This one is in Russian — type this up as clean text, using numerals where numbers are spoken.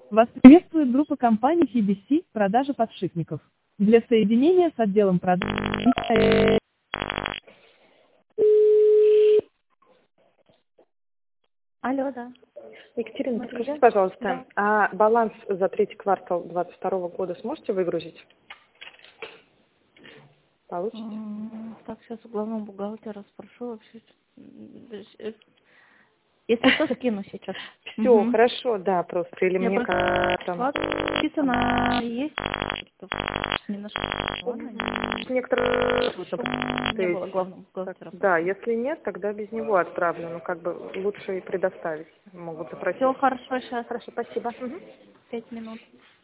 Вас приветствует группа компаний CBC «Продажа подшипников». Для соединения с отделом продаж... Алло, да. Екатерина, Добрый подскажите, день. пожалуйста, Да. а баланс за третий квартал 2022 года сможете выгрузить? Получите? Так, сейчас у главного бухгалтера спрошу вообще. Если что, скину сейчас. Все, хорошо, да, просто. Или Я мне просто как там... написано есть. Не нашла. Ладно, Некоторые... не было главного бухгалтера. Да, если нет, тогда без него отправлю. Ну, как бы лучше и предоставить. Могут запросить. Все хорошо, сейчас Хорошо, спасибо. 5 минут.